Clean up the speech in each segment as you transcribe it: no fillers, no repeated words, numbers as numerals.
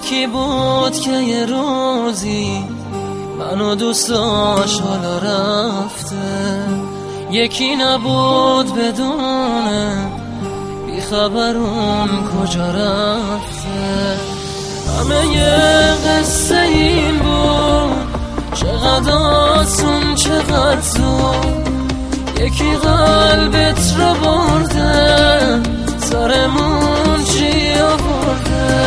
یکی بود که یه روزی منو دوست داشت حالا رفته، یکی نبود بدونه بی خبر اون کجا رفته. همه یه قصه این بود، چقدر آسون چقدر زود، یکی قلبت رو برده سرمون چی آورده.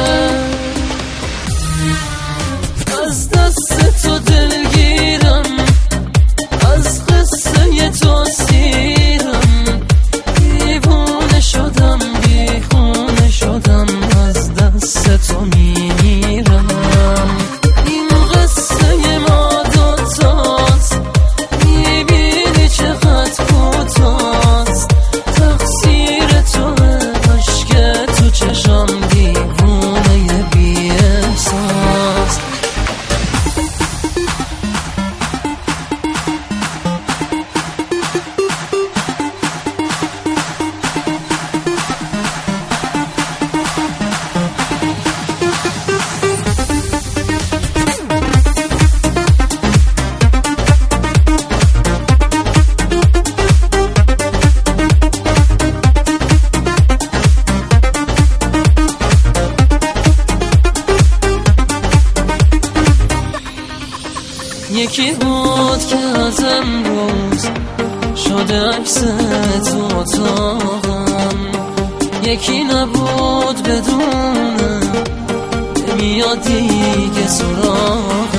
از دست تو دلگیرم، از قصه تو سیرم، دیوونه شدم بیخونه شدم، از دست تو میمیرم. این قصه ما دوتاست، میبینی چقدر کوتاست، تقصیر توه عشق تو چشم دیوونه بی احساس. یکی بود که از امروز شده عکس تو اتاقم، یکی نبود بدونه نمیاد دیگه سراغم.